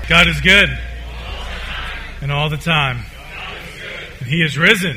God is good. And all the time. And He is risen.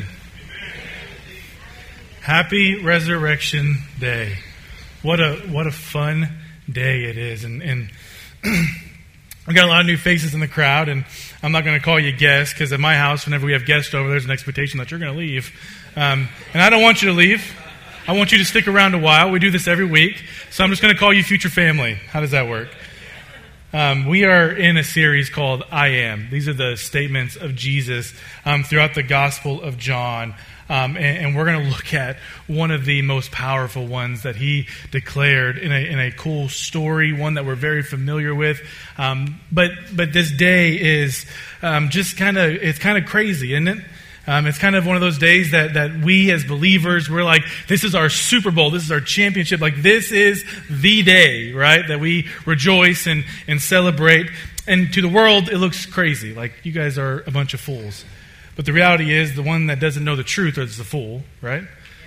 Happy Resurrection Day. What a fun day it is. And we got a lot of new faces in the crowd, and I'm not going to call you guests, because at my house, whenever we have guests over, there's an expectation that you're going to leave. And I don't want you to leave. I want you to stick around a while. We do this every week. So I'm just going to call you future family. How does that work? We are in a series called I Am. These are the statements of Jesus throughout the Gospel of John. And we're going to look at one of the most powerful ones that He declared in a cool story, one that we're very familiar with. But this day is just kind of crazy, isn't it? It's kind of one of those days that we as believers, we're like, this is our Super Bowl, this is our championship, like this is the day, right? That we rejoice and celebrate. And to the world, it looks crazy, like you guys are a bunch of fools. But the reality is, the one that doesn't know the truth is the fool, right?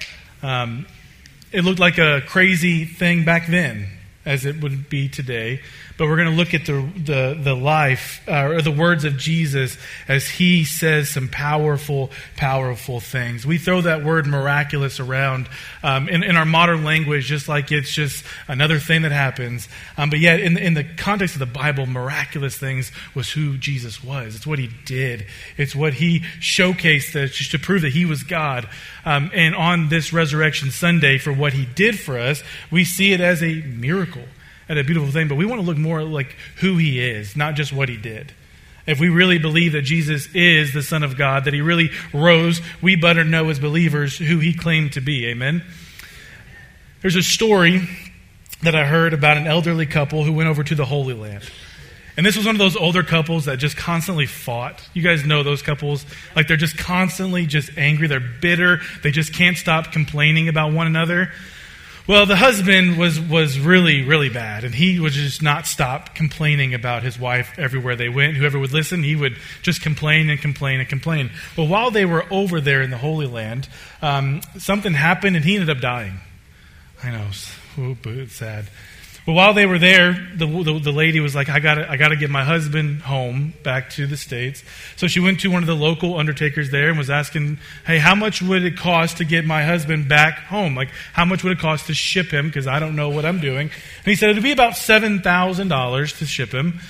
It looked like a crazy thing back then, as it would be today. But we're going to look at the life, or the words of Jesus as He says some powerful things. We throw that word miraculous around in our modern language, just like it's just another thing that happens. But yet, in the context of the Bible, miraculous things was who Jesus was. It's what He did. It's what He showcased just to prove that He was God. And on this Resurrection Sunday, for what He did for us, we see it as a miracle. And a beautiful thing, but we want to look more like who He is, not just what He did. If we really believe that Jesus is the Son of God, that He really rose, we better know as believers who He claimed to be. Amen? There's a story that I heard about an elderly couple who went over to the Holy Land. And this was one of those older couples that just constantly fought. You guys know those couples. Like they're just constantly just angry. They're bitter. They just can't stop complaining about one another. Well, the husband was really, really bad, and he would just not stop complaining about his wife everywhere they went. Whoever would listen, he would just complain and complain and complain. Well, while they were over there in the Holy Land, something happened, and he ended up dying. I know, it's sad. But while they were there, the lady was like, I gotta get my husband home back to the States. So she went to one of the local undertakers there and was asking, hey, how much would it cost to get my husband back home? Like, how much would it cost to ship him? Because I don't know what I'm doing. And he said, it'd be about $7,000 to ship him.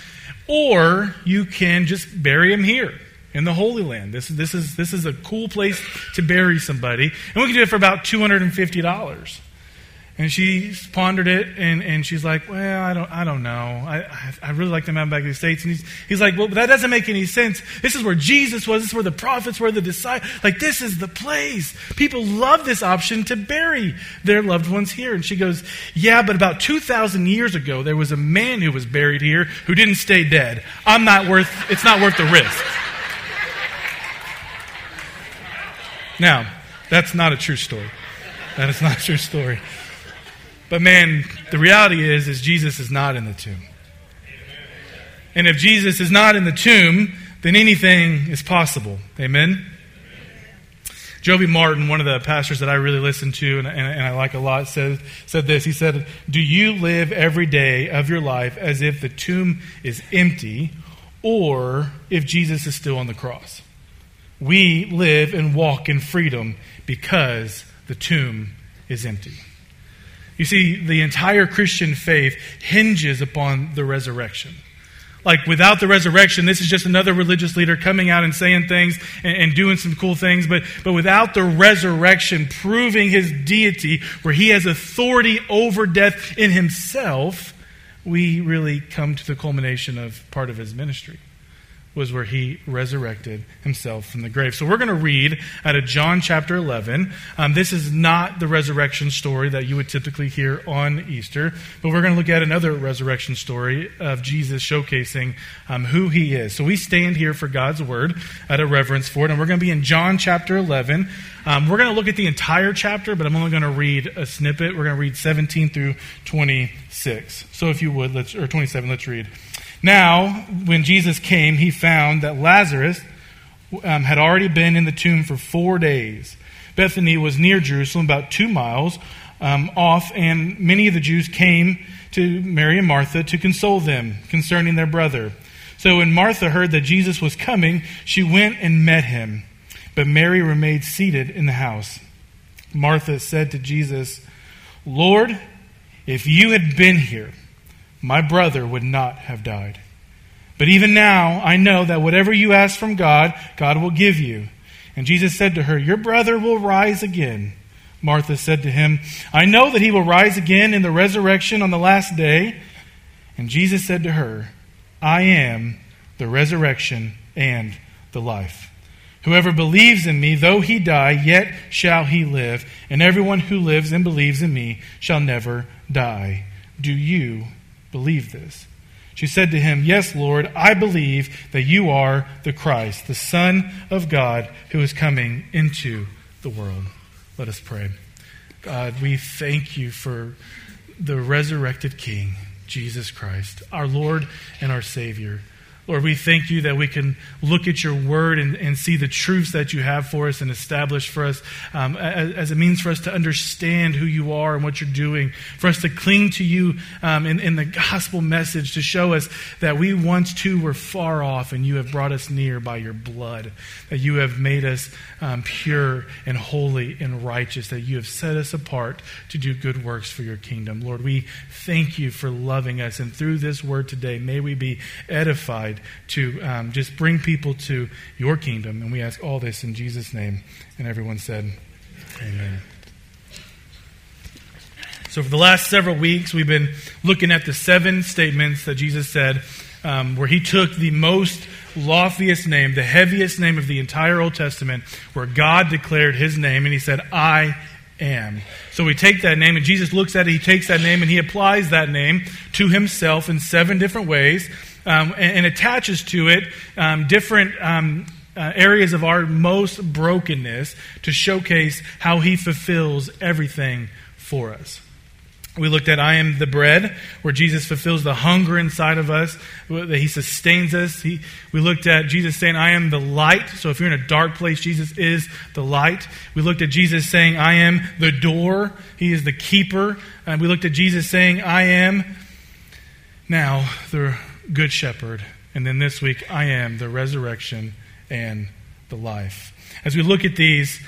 Or you can just bury him here in the Holy Land. This is a cool place to bury somebody. And we can do it for about $250. And she pondered it, and she's like, well, I don't know. I really like them out back in the States. And he's like, well, that doesn't make any sense. This is where Jesus was. This is where the prophets were, the disciples. Like, this is the place. People love this option to bury their loved ones here. And she goes, yeah, but about 2,000 years ago, there was a man who was buried here who didn't stay dead. It's not worth the risk. Now, that's not a true story. That is not a true story. But man, the reality is Jesus is not in the tomb. And if Jesus is not in the tomb, then anything is possible. Amen? Joby Martin, one of the pastors that I really listen to and I like a lot, said this. He said, do you live every day of your life as if the tomb is empty or if Jesus is still on the cross? We live and walk in freedom because the tomb is empty. You see, the entire Christian faith hinges upon the resurrection. Like, without the resurrection, this is just another religious leader coming out and saying things and doing some cool things. But without the resurrection proving His deity, where He has authority over death in Himself, we really come to the culmination of part of His ministry. Was where He resurrected Himself from the grave. So we're going to read out of John chapter 11. This is not the resurrection story that you would typically hear on Easter, but we're going to look at another resurrection story of Jesus showcasing who He is. So we stand here for God's Word out of reverence for it, and we're going to be in John chapter 11. We're going to look at the entire chapter, but I'm only going to read a snippet. We're going to read 17 through 26. So if you would, or 27, let's read. Now, when Jesus came, He found that Lazarus had already been in the tomb for 4 days. Bethany was near Jerusalem, about 2 miles off, and many of the Jews came to Mary and Martha to console them concerning their brother. So when Martha heard that Jesus was coming, she went and met him. But Mary remained seated in the house. Martha said to Jesus, "Lord, if you had been here, my brother would not have died. But even now I know that whatever you ask from God, God will give you." And Jesus said to her, "Your brother will rise again." Martha said to him, "I know that he will rise again in the resurrection on the last day." And Jesus said to her, "I am the resurrection and the life. Whoever believes in me, though he die, yet shall he live. And everyone who lives and believes in me shall never die. Do you believe this?" She said to him, "Yes, Lord, I believe that you are the Christ, the Son of God, who is coming into the world." Let us pray. God, we thank you for the resurrected King, Jesus Christ, our Lord and our Savior. Lord, we thank you that we can look at your word and see the truths that you have for us and establish for us as a means for us to understand who you are and what you're doing, for us to cling to you in the gospel message, to show us that we once too were far off and you have brought us near by your blood, that you have made us pure and holy and righteous, that you have set us apart to do good works for your kingdom. Lord, we thank you for loving us, and through this word today, may we be edified to just bring people to your kingdom. And we ask all this in Jesus' name. And everyone said, amen. So for the last several weeks, we've been looking at the 7 statements that Jesus said, where he took the most loftiest name, the heaviest name of the entire Old Testament, where God declared his name, and he said, "I am." So we take that name, and Jesus looks at it, he takes that name, and he applies that name to himself in 7 different ways. And attaches to it different areas of our most brokenness to showcase how he fulfills everything for us. We looked at "I am the bread," where Jesus fulfills the hunger inside of us, that he sustains us. We looked at Jesus saying, "I am the light." So if you're in a dark place, Jesus is the light. We looked at Jesus saying, "I am the door." He is the keeper. We looked at Jesus saying, "I am now the Good Shepherd." And then this week, "I am the resurrection and the life." As we look at these,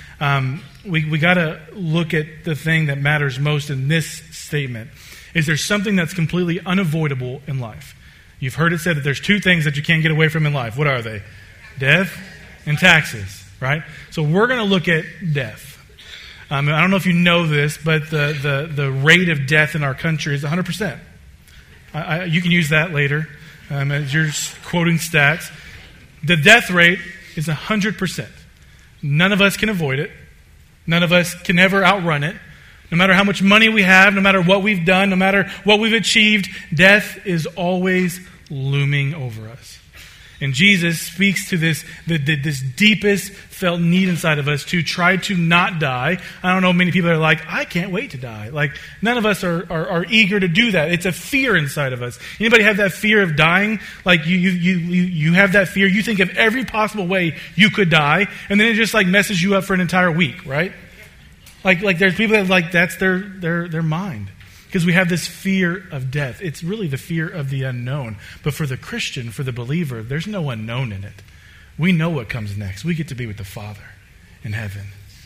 we got to look at the thing that matters most in this statement. Is there something that's completely unavoidable in life? You've heard it said that there's 2 things that you can't get away from in life. What are they? Death and taxes, right? So we're going to look at death. I don't know if you know this, but the rate of death in our country is 100%. You can use that later. As you're quoting stats, the death rate is 100%. None of us can avoid it. None of us can ever outrun it. No matter how much money we have, no matter what we've done, no matter what we've achieved, death is always looming over us. And Jesus speaks to this deepest felt need inside of us to try to not die. I don't know, many people are like, "I can't wait to die." Like, none of us are eager to do that. It's a fear inside of us. Anybody have that fear of dying? Like, you have that fear. You think of every possible way you could die, and then it just like messes you up for an entire week, right? Like there's people that like that's their mind. Because we have this fear of death. It's really the fear of the unknown. But for the Christian, for the believer, there's no unknown in it. We know what comes next. We get to be with the Father in heaven.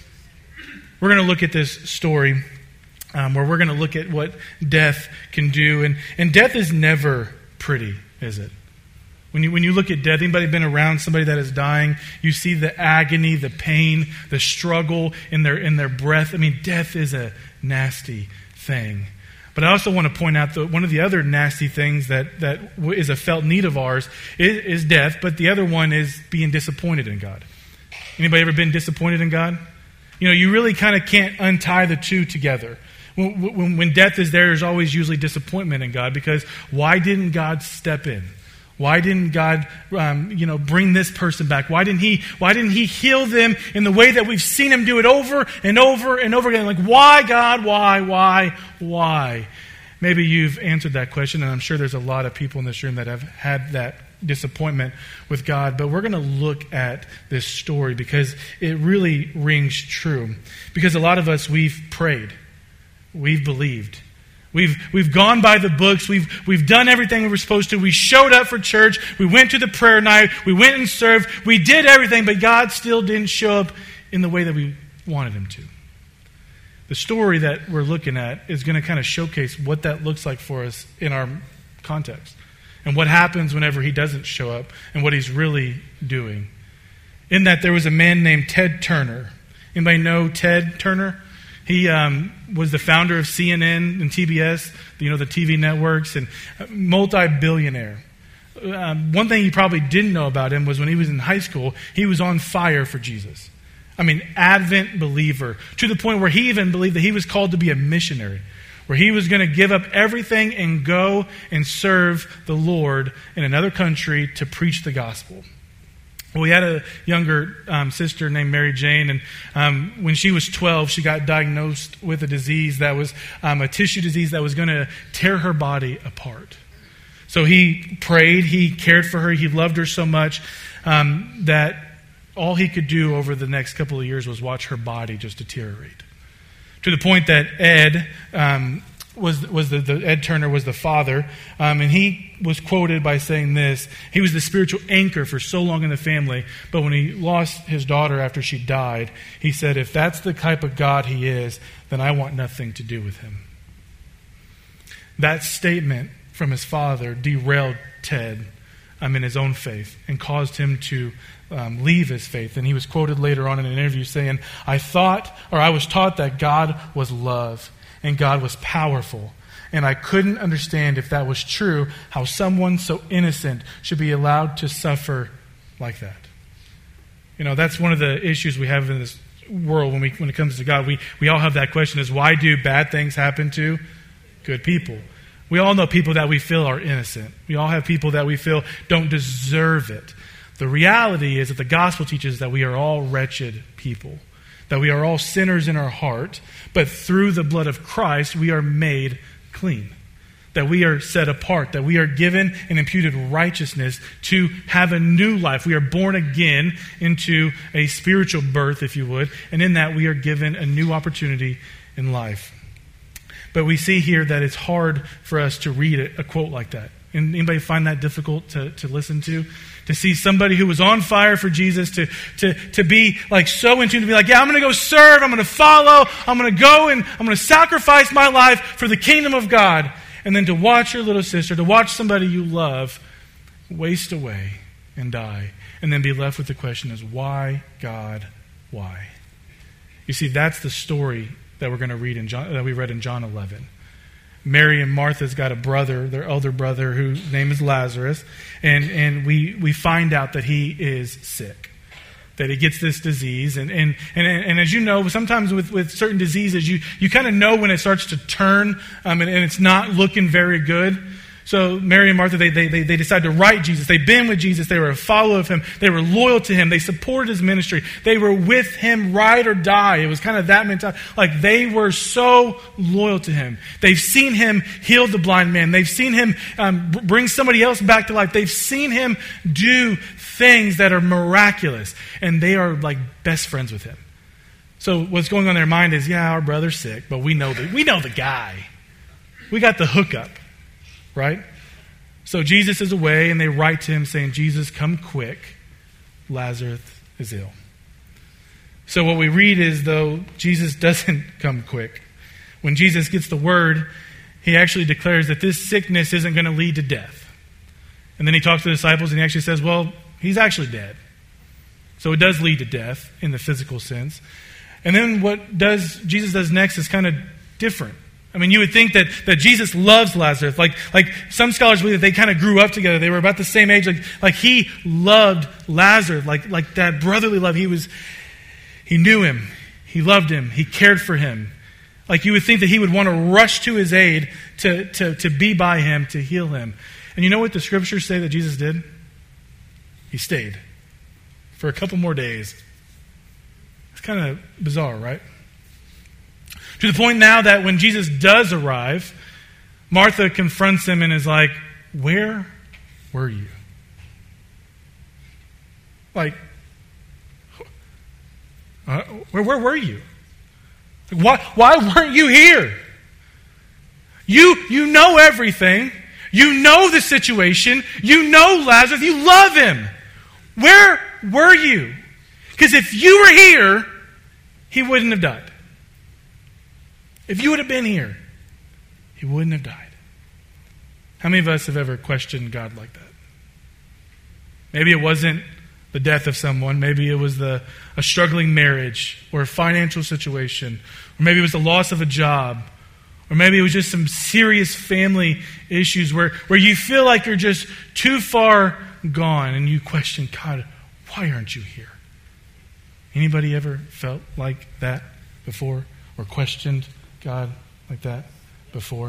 We're going to look at this story where we're going to look at what death can do. And death is never pretty, is it? When you look at death, anybody been around somebody that is dying, you see the agony, the pain, the struggle in their breath. I mean, death is a nasty thing. But I also want to point out that one of the other nasty things that is a felt need of ours is death, but the other one is being disappointed in God. Anybody ever been disappointed in God? You know, you really kind of can't untie the two together. When death is there, there's always usually disappointment in God, because why didn't God step in? Why didn't God, bring this person back? Why didn't He heal them in the way that we've seen Him do it over and over and over again? Like, why, God? Why? Maybe you've answered that question, and I'm sure there's a lot of people in this room that have had that disappointment with God. But we're going to look at this story because it really rings true. Because a lot of us, we've prayed, we've believed, We've gone by the books. We've done everything we were supposed to. We showed up for church. We went to the prayer night. We went and served. We did everything, but God still didn't show up in the way that we wanted him to. The story that we're looking at is going to kind of showcase what that looks like for us in our context and what happens whenever he doesn't show up and what he's really doing. In that, there was a man named Ted Turner. Anybody know Ted Turner? He was the founder of CNN and TBS, the TV networks, and multi-billionaire. One thing you probably didn't know about him was when he was in high school, he was on fire for Jesus. I mean, Advent believer, to the point where he even believed that he was called to be a missionary, where he was going to give up everything and go and serve the Lord in another country to preach the gospel. Well, we had a younger sister named Mary Jane, and when she was 12, she got diagnosed with a disease that was a tissue disease that was going to tear her body apart. So he prayed, he cared for her, he loved her so much that all he could do over the next couple of years was watch her body just deteriorate. To the point that Ed Ed Turner was the father, and he was quoted by saying this: he was the spiritual anchor for so long in the family, but when he lost his daughter after she died, he said, if that's the type of God he is, then I want nothing to do with him. That statement from his father derailed Ted in his own faith and caused him to leave his faith. And he was quoted later on in an interview saying, I was taught that God was love and God was powerful. And I couldn't understand, if that was true, how someone so innocent should be allowed to suffer like that. That's one of the issues we have in this world when it comes to God. We all have that question, is why do bad things happen to good people? We all know people that we feel are innocent. We all have people that we feel don't deserve it. The reality is that the gospel teaches that we are all wretched people, that we are all sinners in our heart, but through the blood of Christ, we are made clean, that we are set apart, that we are given an imputed righteousness to have a new life. We are born again into a spiritual birth, if you would, and in that we are given a new opportunity in life. But we see here that it's hard for us to read a quote like that. And anybody find that difficult to listen to? To see somebody who was on fire for Jesus, to be like so in tune, to be like, yeah, I'm going to go serve, I'm going to follow, I'm going to go and I'm going to sacrifice my life for the kingdom of God. And then to watch your little sister, to watch somebody you love waste away and die. And then be left with the question is, why, God, why? You see, that's the story that we're going to read that we read in John 11. Mary and Martha's got a brother, their elder brother, whose name is Lazarus, and we find out that he is sick, that he gets this disease, and as you know, sometimes with certain diseases, you kind of know when it starts to turn, and it's not looking very good. So Mary and Martha, they decide to write Jesus. They've been with Jesus. They were a follower of him. They were loyal to him. They supported his ministry. They were with him ride or die. It was kind of that mentality. Like they were so loyal to him. They've seen him heal the blind man. They've seen him bring somebody else back to life. They've seen him do things that are miraculous. And they are like best friends with him. So what's going on in their mind is, yeah, our brother's sick, but we know the guy. We got the hookup. Right? So Jesus is away, and they write to him saying, Jesus, come quick. Lazarus is ill. So what we read is, though, Jesus doesn't come quick. When Jesus gets the word, he actually declares that this sickness isn't going to lead to death. And then he talks to the disciples, and he actually says, well, he's actually dead. So it does lead to death in the physical sense. And then what Jesus does next is kind of different. I mean, you would think that Jesus loves Lazarus. Like some scholars believe that they kind of grew up together. They were about the same age. Like he loved Lazarus. Like that brotherly love. He knew him. He loved him. He cared for him. Like you would think that he would want to rush to his aid to be by him, to heal him. And you know what the scriptures say that Jesus did? He stayed for a couple more days. It's kind of bizarre, right? To the point now that when Jesus does arrive, Martha confronts him and is like, where were you? Like, where were you? Why weren't you here? You know everything. You know the situation. You know Lazarus. You love him. Where were you? Because if you were here, he wouldn't have died. If you would have been here, he wouldn't have died. How many of us have ever questioned God like that? Maybe it wasn't the death of someone. Maybe it was a struggling marriage or a financial situation. Or maybe it was the loss of a job. Or maybe it was just some serious family issues where you feel like you're just too far gone and you question, God, why aren't you here? Anybody ever felt like that before or questioned God like that before?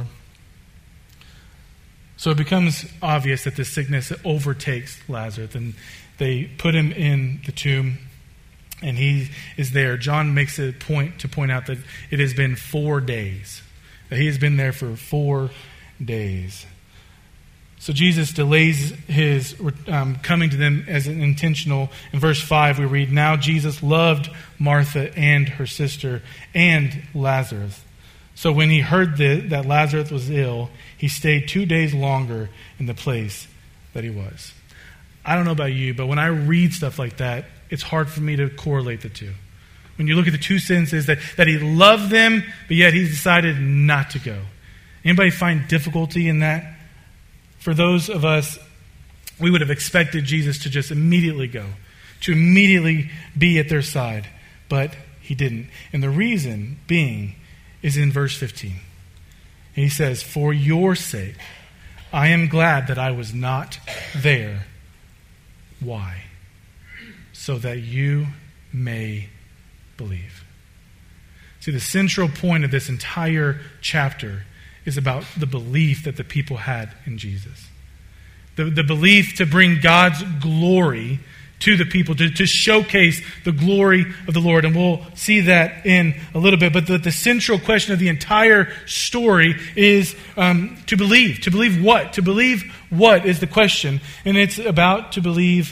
So it becomes obvious that this sickness overtakes Lazarus, and they put him in the tomb, and he is there. John makes a point to point out that it has been 4 days, that he has been there for 4 days. So Jesus delays his coming to them as an intentional. In verse 5 we read, "Now Jesus loved Martha and her sister and Lazarus. So when he heard that Lazarus was ill, he stayed 2 days longer in the place that he was." I don't know about you, but when I read stuff like that, it's hard for me to correlate the two. When you look at the two sentences that he loved them, but yet he decided not to go. Anybody find difficulty in that? For those of us, we would have expected Jesus to just immediately go, to immediately be at their side, but he didn't. And the reason being is in verse 15. And he says, "For your sake, I am glad that I was not there." Why? So that you may believe. See, the central point of this entire chapter is about the belief that the people had in Jesus. The belief to bring God's glory to the people, to showcase the glory of the Lord. And we'll see that in a little bit. But the central question of the entire story is to believe. To believe what? To believe what is the question. And it's about to believe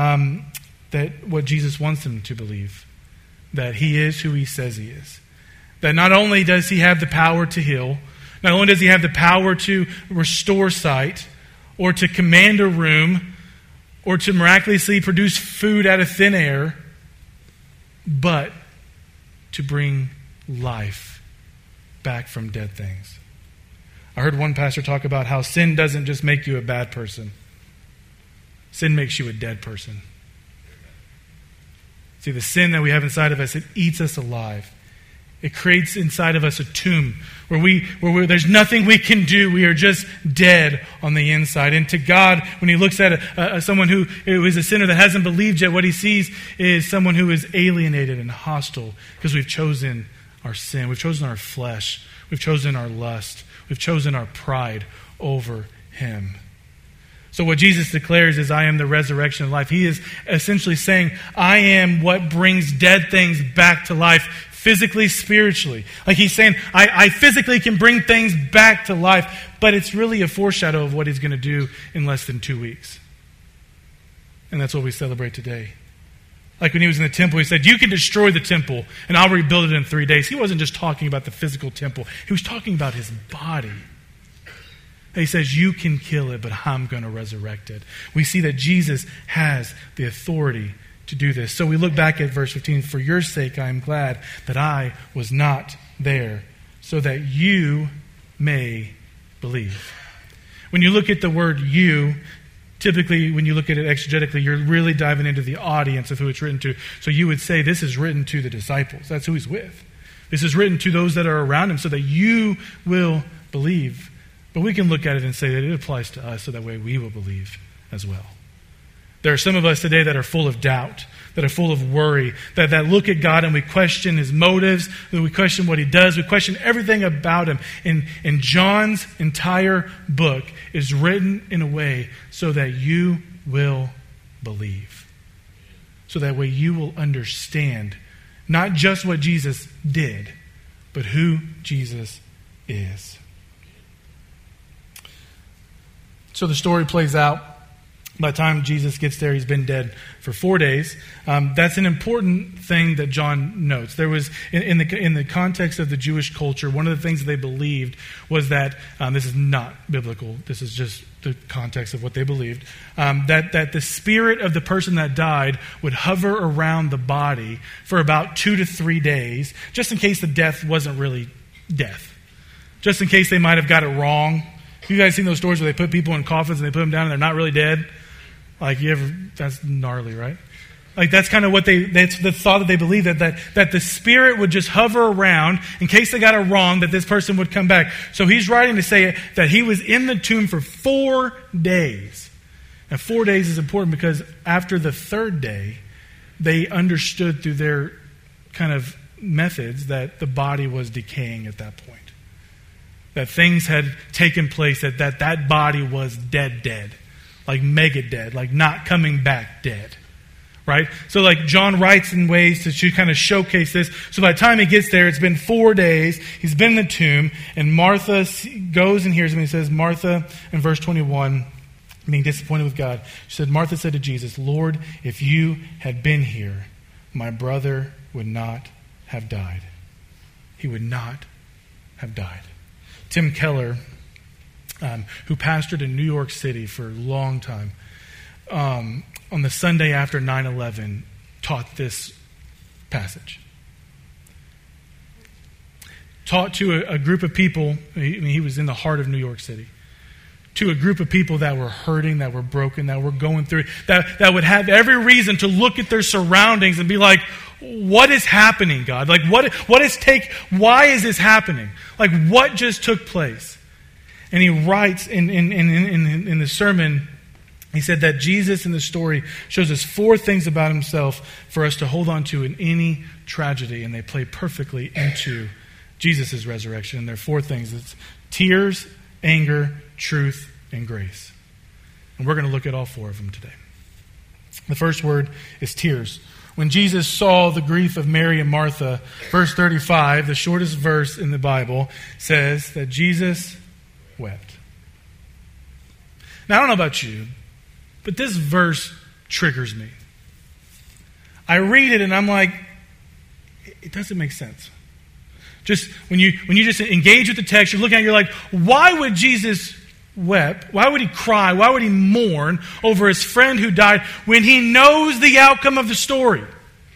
that what Jesus wants them to believe. That he is who he says he is. That not only does he have the power to heal, not only does he have the power to restore sight, or to command a room, or to miraculously produce food out of thin air, but to bring life back from dead things. I heard one pastor talk about how sin doesn't just make you a bad person. Sin makes you a dead person. See, the sin that we have inside of us, it eats us alive. It creates inside of us a tomb where there's nothing we can do. We are just dead on the inside. And to God, when he looks at someone who is a sinner that hasn't believed yet, what he sees is someone who is alienated and hostile because we've chosen our sin. We've chosen our flesh. We've chosen our lust. We've chosen our pride over him. So what Jesus declares is, "I am the resurrection of life." He is essentially saying, I am what brings dead things back to life, physically, spiritually. Like he's saying, I physically can bring things back to life, but it's really a foreshadow of what he's going to do in less than 2 weeks. And that's what we celebrate today. Like when he was in the temple, he said, "You can destroy the temple and I'll rebuild it in 3 days." He wasn't just talking about the physical temple. He was talking about his body. He says, "You can kill it, but I'm going to resurrect it." We see that Jesus has the authority to do this. So we look back at verse 15. "For your sake, I am glad that I was not there, so that you may believe." When you look at the word "you," typically when you look at it exegetically, you're really diving into the audience of who it's written to. So you would say this is written to the disciples. That's who he's with. This is written to those that are around him so that you will believe. But we can look at it and say that it applies to us so that way we will believe as well. There are some of us today that are full of doubt, that are full of worry, that look at God and we question his motives, that we question what he does, we question everything about him. And John's entire book is written in a way so that you will believe. So that way you will understand not just what Jesus did, but who Jesus is. So the story plays out. By the time Jesus gets there, he's been dead for 4 days. That's an important thing that John notes. There was, in the context of the Jewish culture, one of the things that they believed was that, this is not biblical, this is just the context of what they believed, that the spirit of the person that died would hover around the body for about 2 to 3 days, just in case the death wasn't really death. Just in case they might have got it wrong. You guys seen those stories where they put people in coffins and they put them down and they're not really dead? Like, that's gnarly, right? Like, that's kind of that's the thought that they believe, that the spirit would just hover around in case they got it wrong, that this person would come back. So he's writing to say that he was in the tomb for 4 days. And 4 days is important because after the third day, they understood through their kind of methods that the body was decaying at that point. That things had taken place, that body was dead. Like mega dead, like not coming back dead, right? So like John writes in ways to kind of showcase this. So by the time he gets there, it's been 4 days. He's been in the tomb, and Martha goes and hears him. He says, Martha, in verse 21, being disappointed with God, she said, Martha said to Jesus, Lord, if you had been here, my brother would not have died. He would not have died. Tim Keller, who pastored in New York City for a long time, on the Sunday after 9/11, taught this passage. Taught to a group of people, he was in the heart of New York City, to a group of people that were hurting, that were broken, that were going through, that would have every reason to look at their surroundings and be like, what is happening, God? Like, why is this happening? Like, what just took place? And he writes in the sermon, he said that Jesus in the story shows us 4 things about himself for us to hold on to in any tragedy, and they play perfectly into Jesus' resurrection. And there are 4 things. It's tears, anger, truth, and grace. And we're going to look at all 4 of them today. The first word is tears. When Jesus saw the grief of Mary and Martha, verse 35, the shortest verse in the Bible, says that Jesus wept. Now, I don't know about you, but this verse triggers me. I read it and I'm like, it doesn't make sense. Just when you just engage with the text, you're looking at it, you're like, why would Jesus weep? Why would he cry? Why would he mourn over his friend who died when he knows the outcome of the story?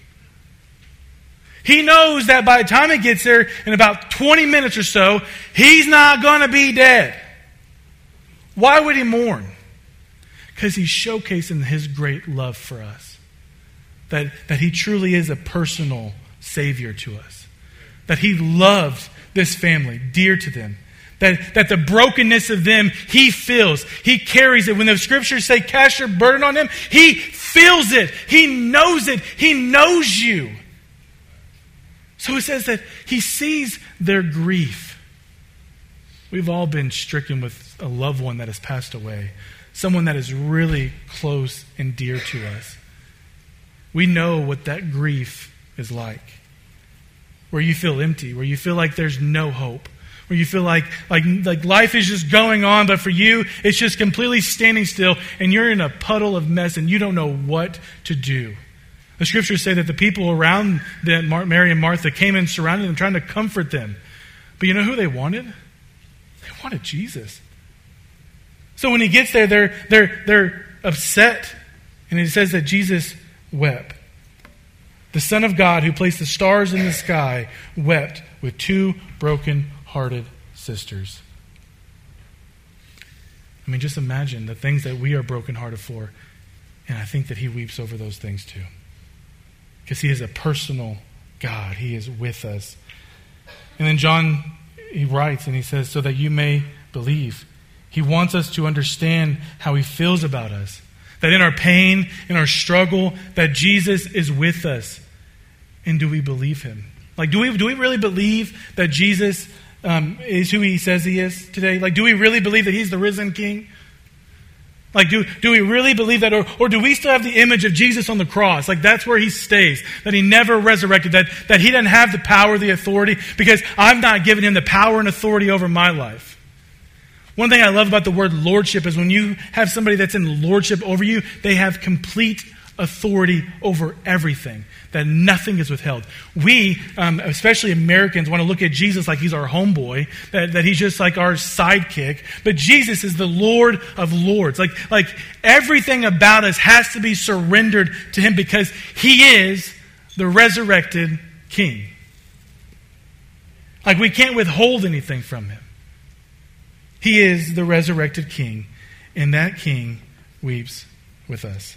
He knows that by the time he gets there, in about 20 minutes or so, he's not going to be dead. Why would he mourn? Because he's showcasing his great love for us. That he truly is a personal Savior to us. That he loves this family, dear to them. That the brokenness of them, he feels. He carries it. When the scriptures say, cast your burden on him, he feels it. He knows it. He knows you. So it says that he sees their grief. We've all been stricken with a loved one that has passed away. Someone that is really close and dear to us. We know what that grief is like. Where you feel empty. Where you feel like there's no hope. Where you feel like life is just going on, but for you, it's just completely standing still, and you're in a puddle of mess, and you don't know what to do. The scriptures say that the people around them, Mary and Martha, came and surrounded them, trying to comfort them. But you know who they wanted? They wanted Jesus. So when he gets there, they're upset, and it says that Jesus wept. The Son of God, who placed the stars in the sky, wept with 2 broken-hearted sisters. I mean, just imagine the things that we are brokenhearted for, and I think that he weeps over those things too. Because he is a personal God. He is with us. And then John, he writes and he says, so that you may believe. He wants us to understand how he feels about us. That in our pain, in our struggle, that Jesus is with us. And do we believe him? Like, do we really believe that Jesus is who he says he is today? Like, do we really believe that he's the risen King? Like, do we really believe that? Or do we still have the image of Jesus on the cross? Like, that's where he stays. That he never resurrected. That he doesn't have the power, the authority, because I'm not giving him the power and authority over my life. One thing I love about the word lordship is when you have somebody that's in lordship over you, they have complete authority over everything, that nothing is withheld. We, especially Americans, want to look at Jesus like he's our homeboy, that he's just like our sidekick. But Jesus is the Lord of Lords. Like everything about us has to be surrendered to him because he is the resurrected King. Like we can't withhold anything from him. He is the resurrected King, and that King weeps with us.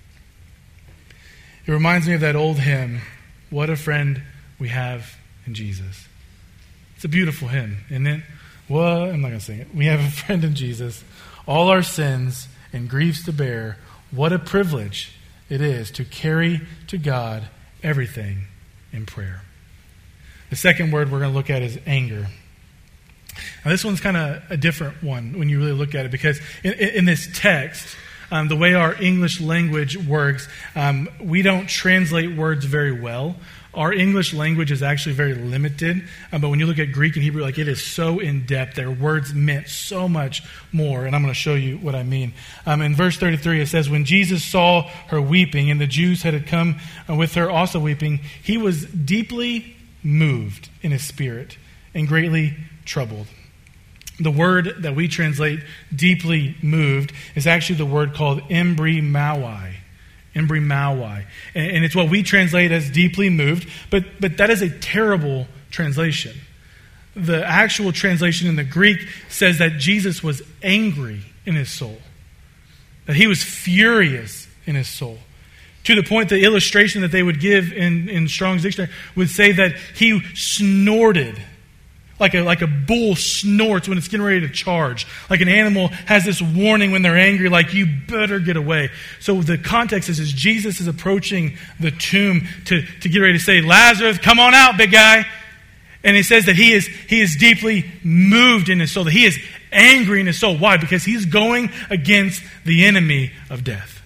It reminds me of that old hymn, "What a Friend We Have in Jesus." It's a beautiful hymn, isn't it? Well, I'm not going to sing it. We have a friend in Jesus, all our sins and griefs to bear. What a privilege it is to carry to God everything in prayer. The second word we're going to look at is anger. Now, this one's kind of a different one when you really look at it, because in this text, the way our English language works, we don't translate words very well. Our English language is actually very limited, but when you look at Greek and Hebrew, like it is so in-depth. Their words meant so much more, and I'm going to show you what I mean. In verse 33, it says, "When Jesus saw her weeping, and the Jews had come with her also weeping, he was deeply moved in his spirit and greatly troubled." The word that we translate deeply moved is actually the word called embrimawai. Embrimawai. And it's what we translate as deeply moved, but that is a terrible translation. The actual translation in the Greek says that Jesus was angry in his soul, that he was furious in his soul. To the point, the illustration that they would give in Strong's Dictionary would say that he snorted. Like a bull snorts when it's getting ready to charge. Like an animal has this warning when they're angry, like, you better get away. So the context is Jesus is approaching the tomb to get ready to say, "Lazarus, come on out, big guy." And it says that he is deeply moved in his soul, that he is angry in his soul. Why? Because he's going against the enemy of death.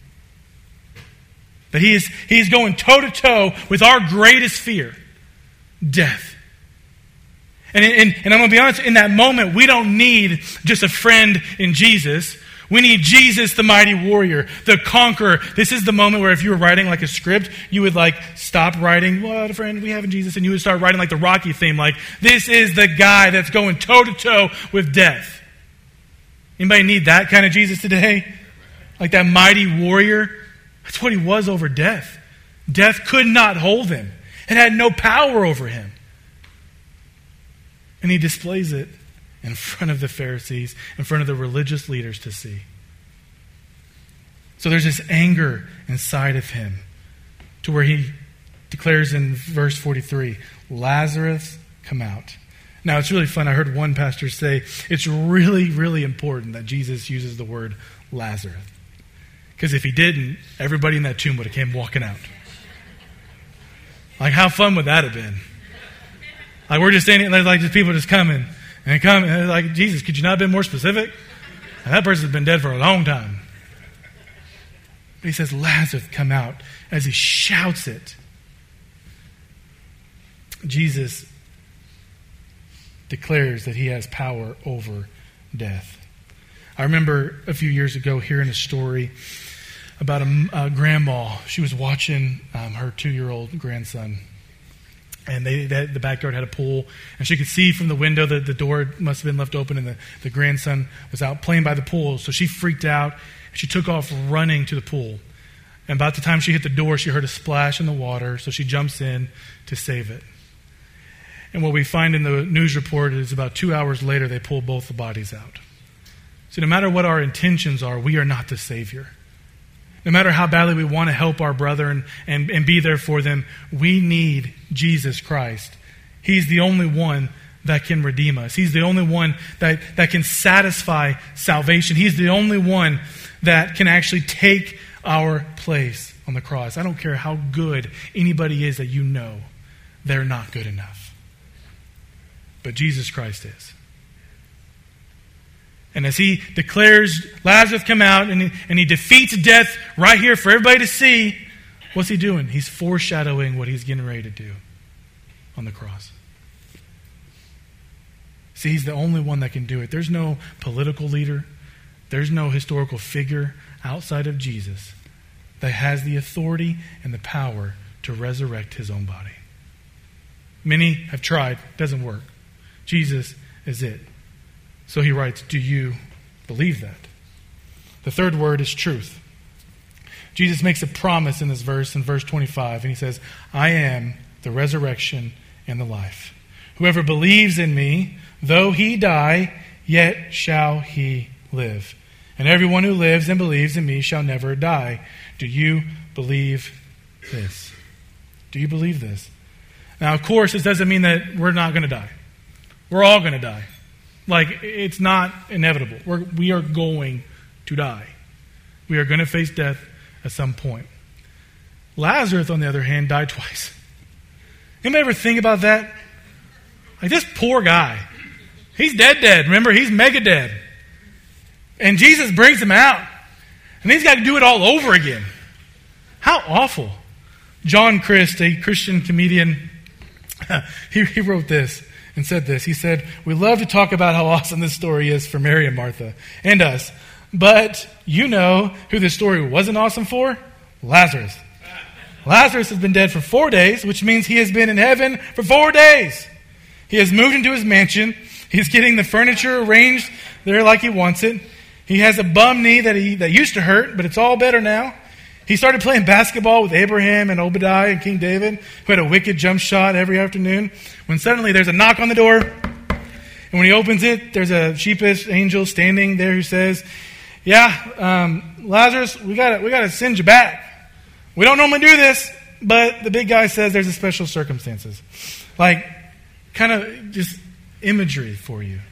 That he is going toe-to-toe with our greatest fear, death. And I'm going to be honest, in that moment, we don't need just a friend in Jesus. We need Jesus, the mighty warrior, the conqueror. This is the moment where if you were writing like a script, you would like stop writing, "What a friend we have in Jesus," and you would start writing like the Rocky theme, like, this is the guy that's going toe-to-toe with death. Anybody need that kind of Jesus today? Like that mighty warrior? That's what he was over death. Death could not hold him. It had no power over him. And he displays it in front of the Pharisees, in front of the religious leaders to see. So there's this anger inside of him to where he declares in verse 43, "Lazarus, come out." Now, it's really fun. I heard one pastor say it's really, really important that Jesus uses the word Lazarus. Because if he didn't, everybody in that tomb would have came walking out. Like, how fun would that have been? Like, we're just standing, like, just people just coming and coming. And like, Jesus, could you not have been more specific? And that person's been dead for a long time. But he says, "Lazarus, come out," as he shouts it. Jesus declares that he has power over death. I remember a few years ago hearing a story about a grandma. She was watching her 2-year-old grandson. And the backyard had a pool, and she could see from the window that the door must have been left open, and the grandson was out playing by the pool. So she freaked out, and she took off running to the pool. And about the time she hit the door, she heard a splash in the water, so she jumps in to save it. And what we find in the news report is about 2 hours later, they pull both the bodies out. So no matter what our intentions are, we are not the Savior. No matter how badly we want to help our brother and be there for them, we need Jesus Christ. He's the only one that can redeem us. He's the only one that can satisfy salvation. He's the only one that can actually take our place on the cross. I don't care how good anybody is that you know, they're not good enough. But Jesus Christ is. And as he declares, "Lazarus, come out," and he defeats death right here for everybody to see, what's he doing? He's foreshadowing what he's getting ready to do on the cross. See, he's the only one that can do it. There's no political leader. There's no historical figure outside of Jesus that has the authority and the power to resurrect his own body. Many have tried. It doesn't work. Jesus is it. So he writes, do you believe that? The third word is truth. Jesus makes a promise in this verse, in verse 25, and he says, I am the resurrection and the life. Whoever believes in me, though he die, yet shall he live. And everyone who lives and believes in me shall never die. Do you believe this? Do you believe this? Now, of course, this doesn't mean that we're not going to die. We're all going to die. Like, it's not inevitable. We are going to die. We are going to face death at some point. Lazarus, on the other hand, died twice. Anybody ever think about that? Like, this poor guy. He's dead. Remember, he's mega dead. And Jesus brings him out. And he's got to do it all over again. How awful. John Crist, a Christian comedian, he wrote this and said this. He said, we love to talk about how awesome this story is for Mary and Martha and us. But you know who this story wasn't awesome for? Lazarus. Lazarus has been dead for 4 days, which means he has been in heaven for 4 days. He has moved into his mansion. He's getting the furniture arranged there like he wants it. He has a bum knee that used to hurt, but it's all better now. He started playing basketball with Abraham and Obadiah and King David, who had a wicked jump shot every afternoon, when suddenly there's a knock on the door. And when he opens it, there's a sheepish angel standing there who says, Lazarus, we gotta send you back. We don't normally do this, but the big guy says there's a special circumstances. Like, kind of just imagery for you.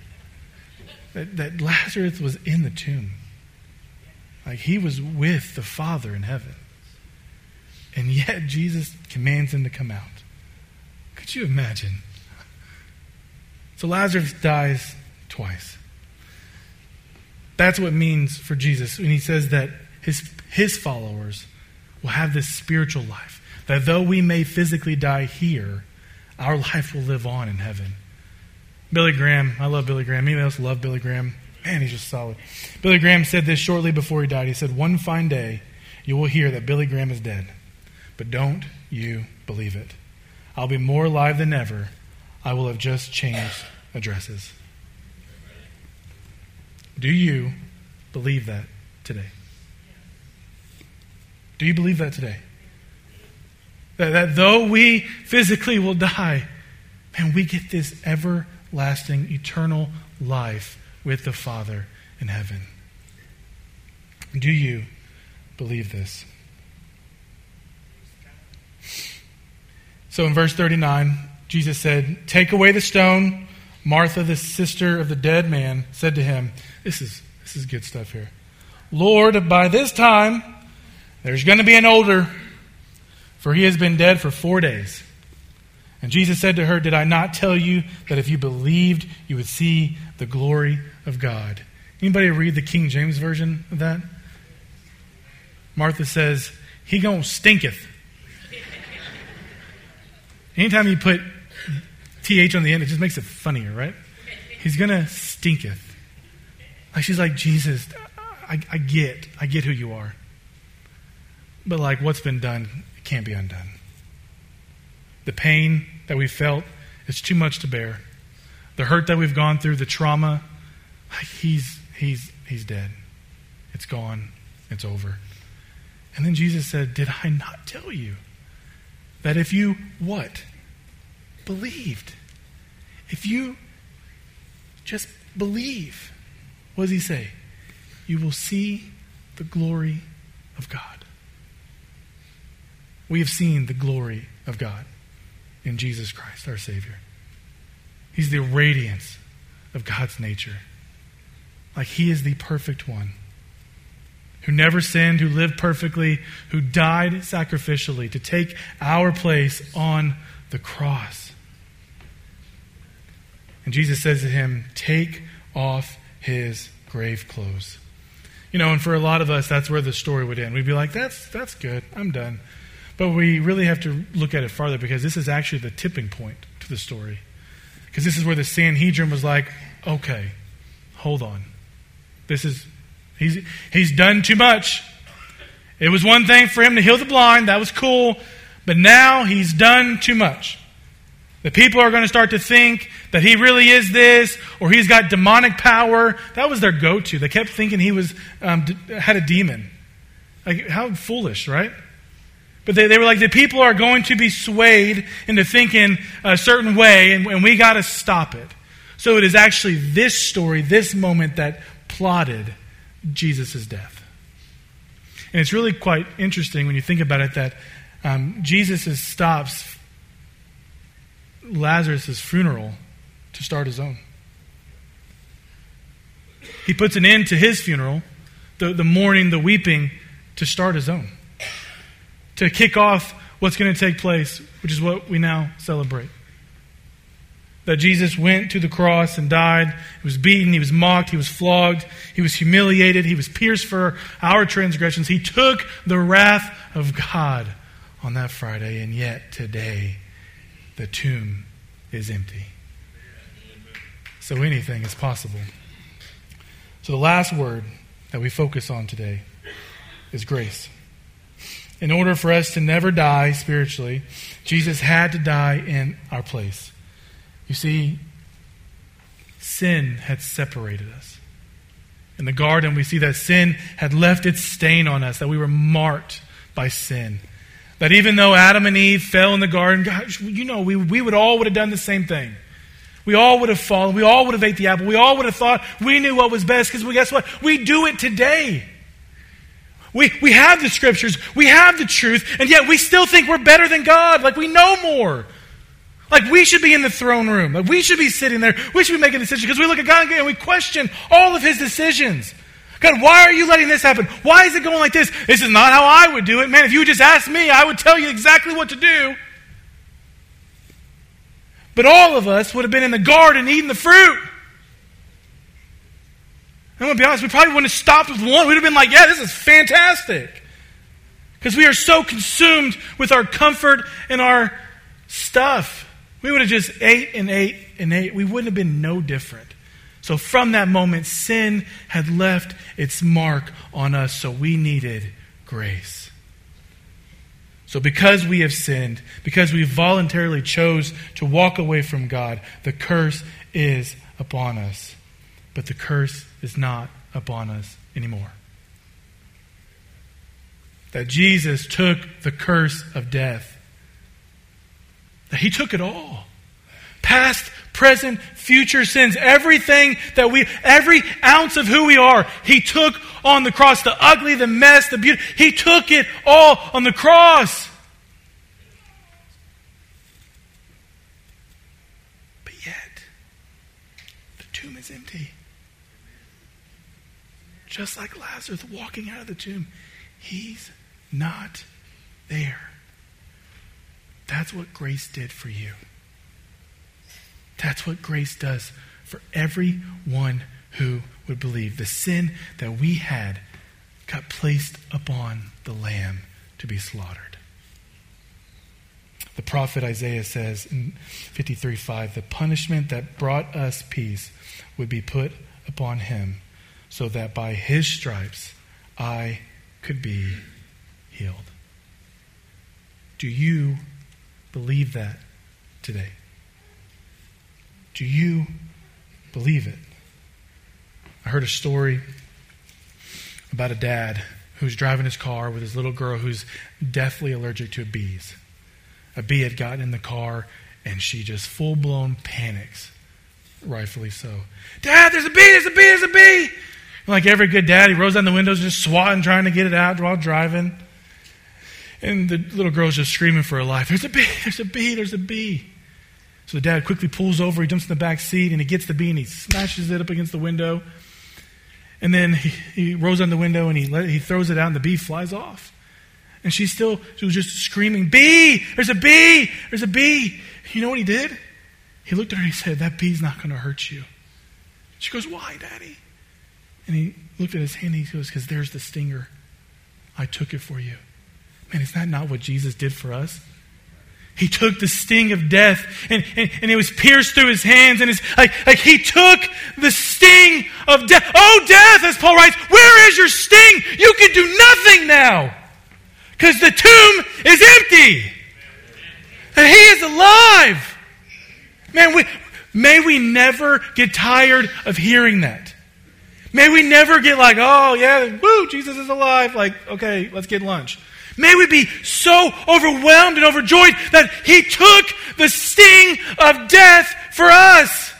That Lazarus was in the tomb. Like, he was with the Father in heaven. And yet Jesus commands him to come out. Could you imagine? So Lazarus dies twice. That's what it means for Jesus when he says that his followers will have this spiritual life. That though we may physically die here, our life will live on in heaven. Billy Graham, I love Billy Graham. Anybody else love Billy Graham? Man, he's just solid. Billy Graham said this shortly before he died. He said, one fine day you will hear that Billy Graham is dead. But don't you believe it. I'll be more alive than ever. I will have just changed addresses. Do you believe that today? Do you believe that today? That though we physically will die, man, we get this everlasting, eternal life with the Father in heaven. Do you believe this? So in verse 39, Jesus said, take away the stone. Martha, the sister of the dead man, said to him, this is good stuff here. Lord, by this time, there's going to be an older, for he has been dead for 4 days. And Jesus said to her, did I not tell you that if you believed, you would see the glory of God? Anybody read the King James Version of that? Martha says, he gonna stinketh. Anytime you put TH on the end, it just makes it funnier, right? He's gonna stinketh. Like, she's like, Jesus, I get who you are. But like, what's been done, it can't be undone. The pain that we felt is too much to bear. The hurt that we've gone through, the trauma, like he's dead. It's gone. It's over. And then Jesus said, did I not tell you that if you what? Believed. If you just believe, what does he say? You will see the glory of God. We have seen the glory of God in Jesus Christ, our Savior. He's the radiance of God's nature. Like, he is the perfect one who never sinned, who lived perfectly, who died sacrificially to take our place on the cross. And Jesus says to him, take off his grave clothes. You know, and for a lot of us, that's where the story would end. We'd be like, that's good. I'm done. But we really have to look at it farther, because this is actually the tipping point to the story. Because this is where the Sanhedrin was like, okay, hold on. He's done too much. It was one thing for him to heal the blind. That was cool. But now he's done too much. The people are going to start to think that he really is this, or he's got demonic power. That was their go-to. They kept thinking he was had a demon. Like, how foolish, right? But they were like, the people are going to be swayed into thinking a certain way, and we got to stop it. So it is actually this story, this moment, that plotted Jesus' death. And it's really quite interesting when you think about it that Jesus stops Lazarus' funeral to start his own. He puts an end to his funeral, the mourning, the weeping, to start his own. To kick off what's going to take place, which is what we now celebrate. That Jesus went to the cross and died. He was beaten, he was mocked, he was flogged, he was humiliated, he was pierced for our transgressions. He took the wrath of God on that Friday, and yet today the tomb is empty. So anything is possible. So the last word that we focus on today is grace. In order for us to never die spiritually, Jesus had to die in our place. You see, sin had separated us. In the garden, we see that sin had left its stain on us, that we were marked by sin. That even though Adam and Eve fell in the garden, gosh, we would all have done the same thing. We all would have fallen. We all would have ate the apple. We all would have thought we knew what was best, because guess what? We do it today. We have the scriptures. We have the truth. And yet we still think we're better than God. Like we know more. Like we should be in the throne room. Like we should be sitting there. We should be making decisions, because we look at God and we question all of his decisions. God, why are you letting this happen? Why is it going like this? This is not how I would do it. Man, if you would just ask me, I would tell you exactly what to do. But all of us would have been in the garden eating the fruit. I'm going to be honest, we probably wouldn't have stopped with one. We'd have been like, yeah, this is fantastic. Because we are so consumed with our comfort and our stuff. We would have just ate and ate and ate. We wouldn't have been no different. So from that moment, sin had left its mark on us, so we needed grace. So because we have sinned, because we voluntarily chose to walk away from God, the curse is upon us. But the curse is not upon us anymore. That Jesus took the curse of death. That he took it all. Past, present, future sins, everything every ounce of who we are, he took on the cross. The ugly, the mess, the beauty. He took it all on the cross. But yet, the tomb is empty. Just like Lazarus walking out of the tomb, he's not there. That's what grace did for you. That's what grace does for everyone who would believe. The sin that we had got placed upon the Lamb to be slaughtered. The prophet Isaiah says in 53:5, the punishment that brought us peace would be put upon him, so that by his stripes I could be healed. Do you believe that today? Do you believe it? I heard a story about a dad who's driving his car with his little girl who's deathly allergic to bees. A bee had gotten in the car, and she just full-blown panics, rightfully so. Dad, there's a bee, there's a bee, there's a bee! And like every good dad, he rolls down the windows just swatting, trying to get it out while driving. And the little girl's just screaming for her life. There's a bee, there's a bee, there's a bee. So the dad quickly pulls over, he jumps in the back seat, and he gets the bee, and he smashes it up against the window. And then he rolls down the window, and he throws it out, and the bee flies off. And she was just screaming, bee, there's a bee, there's a bee. You know what he did? He looked at her and he said, that bee's not going to hurt you. She goes, why, Daddy? And he looked at his hand, and he goes, because there's the stinger. I took it for you. Man, is that not what Jesus did for us? He took the sting of death and it was pierced through his hands. And it's like he took the sting of death. Oh, death, as Paul writes, where is your sting? You can do nothing now because the tomb is empty. And he is alive. Man, may we never get tired of hearing that. May we never get like, oh, yeah, woo, Jesus is alive. Like, okay, let's get lunch. May we be so overwhelmed and overjoyed that he took the sting of death for us.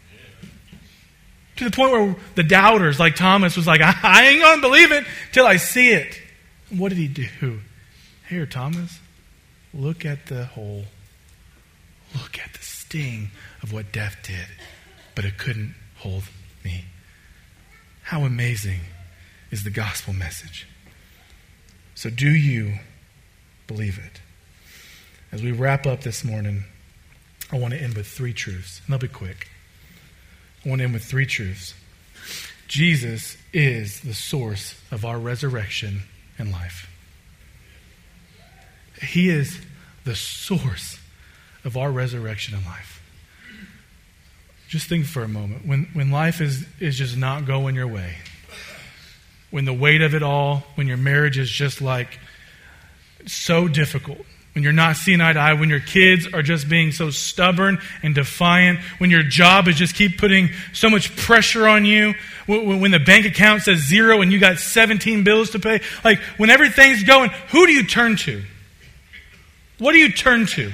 To the point where the doubters, like Thomas, was like, I ain't going to believe it till I see it. And what did he do? Here, Thomas, look at the hole. Look at the sting of what death did. But it couldn't hold me. How amazing is the gospel message. So do you believe it? As we wrap up this morning, I want to end with 3 truths. And they'll be quick. I want to end with 3 truths. Jesus is the source of our resurrection and life. He is the source of our resurrection and life. Just think for a moment. When life is just not going your way, when the weight of it all, when your marriage is just like so difficult, when you're not seeing eye to eye, when your kids are just being so stubborn and defiant, when your job is just keep putting so much pressure on you, when the bank account says 0 and you got 17 bills to pay, like when everything's going, who do you turn to? What do you turn to?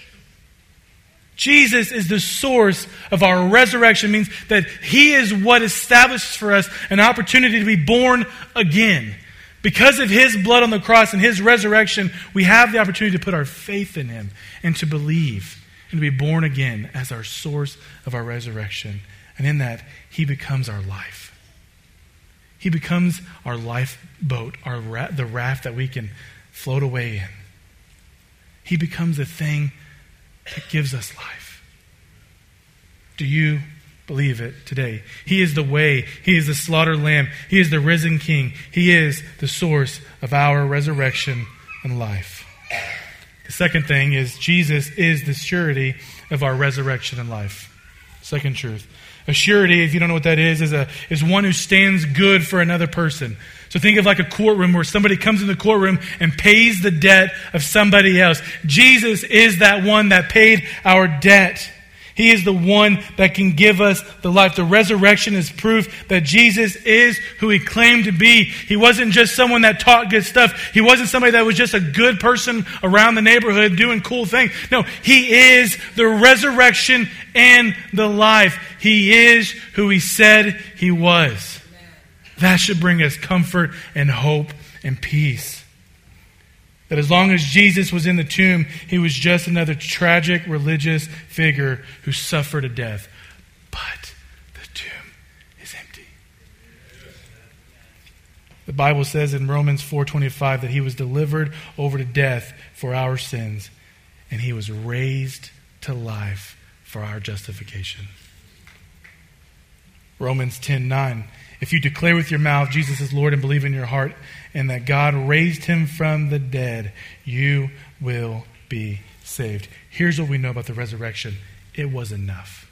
Jesus is the source of our resurrection. It means that he is what establishes for us an opportunity to be born again. Because of his blood on the cross and his resurrection, we have the opportunity to put our faith in him and to believe and to be born again as our source of our resurrection. And in that, he becomes our life. He becomes our lifeboat, the raft that we can float away in. He becomes the thing that gives us life. Do you believe it today? He is the way. He is the slaughtered lamb. He is the risen king. He is the source of our resurrection and life. The second thing is Jesus is the surety of our resurrection and life. Second truth. A surety, if you don't know what that is one who stands good for another person. So think of like a courtroom where somebody comes in the courtroom and pays the debt of somebody else. Jesus is that one that paid our debt. He is the one that can give us the life. The resurrection is proof that Jesus is who he claimed to be. He wasn't just someone that taught good stuff. He wasn't somebody that was just a good person around the neighborhood doing cool things. No, he is the resurrection and the life. He is who he said he was. That should bring us comfort and hope and peace. That as long as Jesus was in the tomb, he was just another tragic religious figure who suffered a death. But the tomb is empty. The Bible says in Romans 4:25 that he was delivered over to death for our sins, and he was raised to life for our justification. Romans 10:9. If you declare with your mouth Jesus is Lord and believe in your heart and that God raised him from the dead, you will be saved. Here's what we know about the resurrection. It was enough.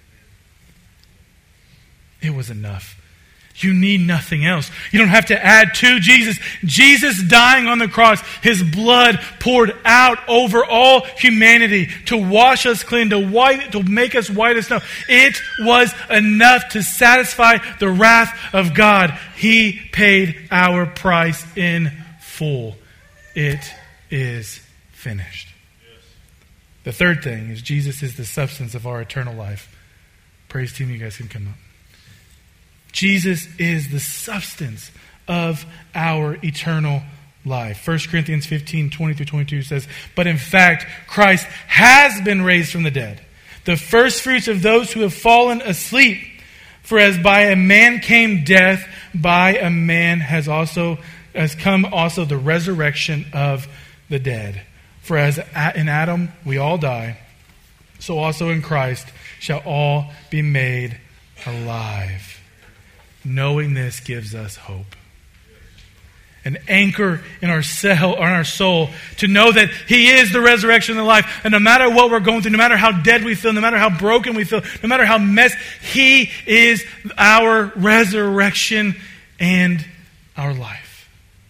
It was enough. You need nothing else. You don't have to add to Jesus. Jesus dying on the cross, his blood poured out over all humanity to wash us clean, to make us white as snow. It was enough to satisfy the wrath of God. He paid our price in full. It is finished. The third thing is Jesus is the substance of our eternal life. Praise team, you guys can come up. Jesus is the substance of our eternal life. 1 Corinthians 15:20-22 says, but in fact, Christ has been raised from the dead, the first fruits of those who have fallen asleep. For as by a man came death, by a man has come also the resurrection of the dead. For as in Adam we all die, so also in Christ shall all be made alive. Knowing this gives us hope. an anchor in our soul, to know that He is the resurrection and the life. And no matter what we're going through, no matter how dead we feel, no matter how broken we feel, no matter how messed, He is our resurrection and our life.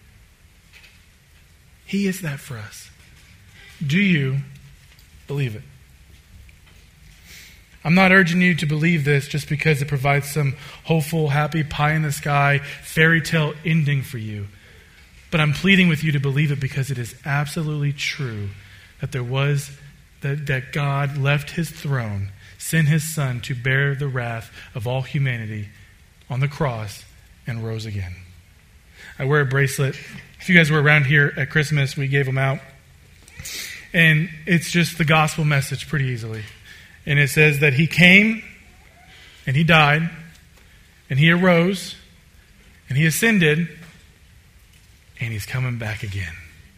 He is that for us. Do you believe it? I'm not urging you to believe this just because it provides some hopeful, happy, pie-in-the-sky, fairy tale ending for you. But I'm pleading with you to believe it because it is absolutely true that that God left His throne, sent His Son to bear the wrath of all humanity on the cross, and rose again. I wear a bracelet. If you guys were around here at Christmas, we gave them out. And it's just the gospel message pretty easily. And it says that He came, and He died, and He arose, and He ascended, and He's coming back again.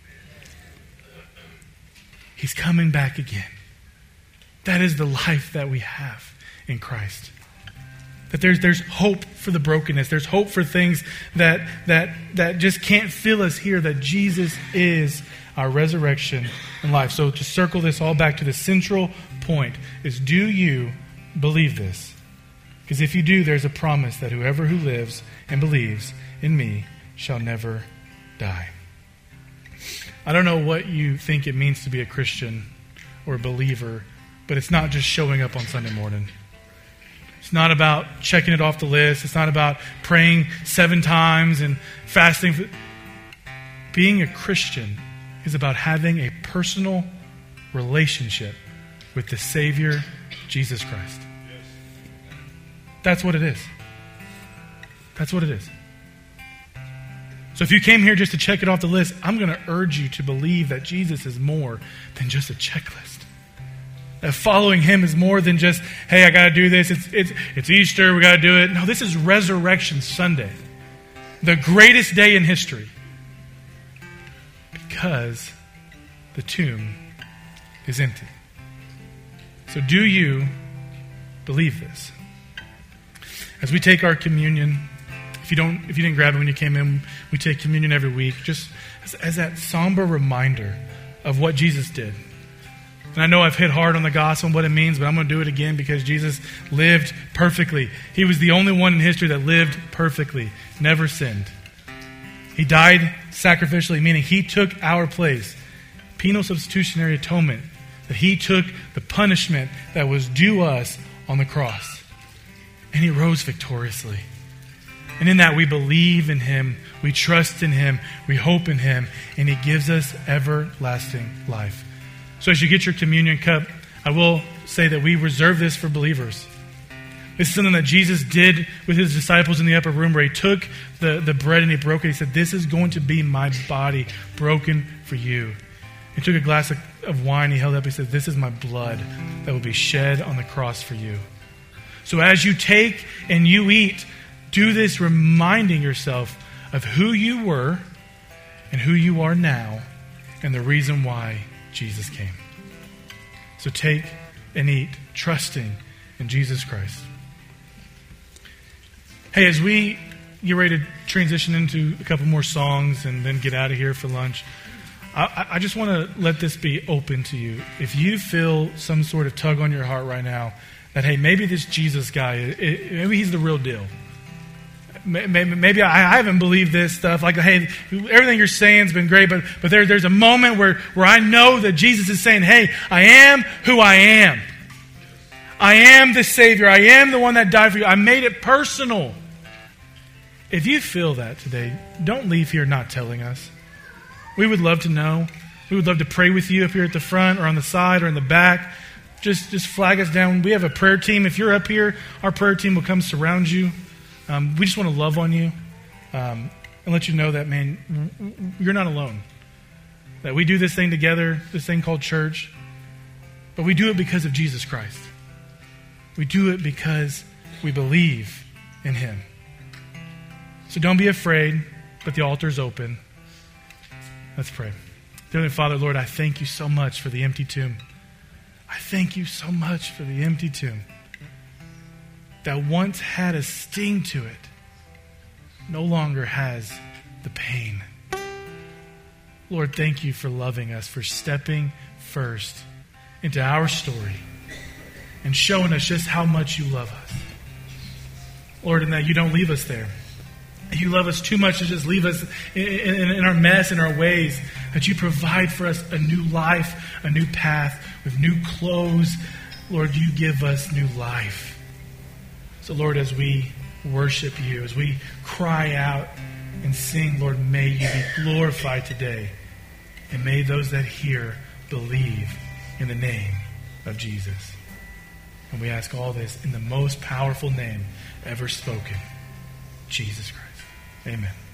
He's coming back again. That is the life that we have in Christ. That there's hope for the brokenness. There's hope for things that just can't fill us here. That Jesus is our resurrection and life. So to circle this all back to the central point is, do you believe this? Because if you do, there's a promise that whoever who lives and believes in me shall never die. I don't know what you think it means to be a Christian or a believer, but it's not just showing up on Sunday morning. It's not about checking it off the list. It's not about praying 7 times and fasting. Being a Christian is about having a personal relationship with the Savior, Jesus Christ. That's what it is. That's what it is. So if you came here just to check it off the list, I'm going to urge you to believe that Jesus is more than just a checklist. That following Him is more than just, hey, I got to do this. It's Easter. We got to do it. No, this is Resurrection Sunday. The greatest day in history. Because the tomb is empty. So do you believe this? As we take our communion, if you didn't grab it when you came in, we take communion every week, just as that somber reminder of what Jesus did. And I know I've hit hard on the gospel and what it means, but I'm going to do it again because Jesus lived perfectly. He was the only one in history that lived perfectly, never sinned. He died sacrificially, meaning He took our place. Penal substitutionary atonement. That He took the punishment that was due us on the cross. And He rose victoriously. And in that we believe in Him, we trust in Him, we hope in Him, and He gives us everlasting life. So as you get your communion cup, I will say that we reserve this for believers. This is something that Jesus did with His disciples in the upper room, where He took the bread and He broke it. He said, this is going to be my body broken for you. He took a glass of wine, He held up, He said, this is my blood that will be shed on the cross for you. So as you take and you eat, do this reminding yourself of who you were and who you are now and the reason why Jesus came. So take and eat, trusting in Jesus Christ. Hey, as we get ready to transition into a couple more songs and then get out of here for lunch, I just want to let this be open to you. If you feel some sort of tug on your heart right now that, hey, maybe this Jesus guy, maybe he's the real deal. Maybe I haven't believed this stuff. Like, hey, everything you're saying has been great, but there's a moment where I know that Jesus is saying, hey, I am who I am. I am the Savior. I am the one that died for you. I made it personal. If you feel that today, don't leave here not telling us. We would love to know. We would love to pray with you up here at the front or on the side or in the back. Just flag us down. We have a prayer team. If you're up here, our prayer team will come surround you. We just want to love on you and let you know that, man, you're not alone. That we do this thing together, this thing called church, but we do it because of Jesus Christ. We do it because we believe in Him. So don't be afraid, but the altar's open. Let's pray. Heavenly Father, Lord, I thank you so much for the empty tomb. I thank you so much for the empty tomb that once had a sting to it, no longer has the pain. Lord, thank you for loving us, for stepping first into our story and showing us just how much you love us. Lord, and that you don't leave us there. You love us too much to just leave us in our mess, in our ways. That you provide for us a new life, a new path with new clothes. Lord, you give us new life. So, Lord, as we worship you, as we cry out and sing, Lord, may you be glorified today. And may those that hear believe in the name of Jesus. And we ask all this in the most powerful name ever spoken, Jesus Christ. Amen.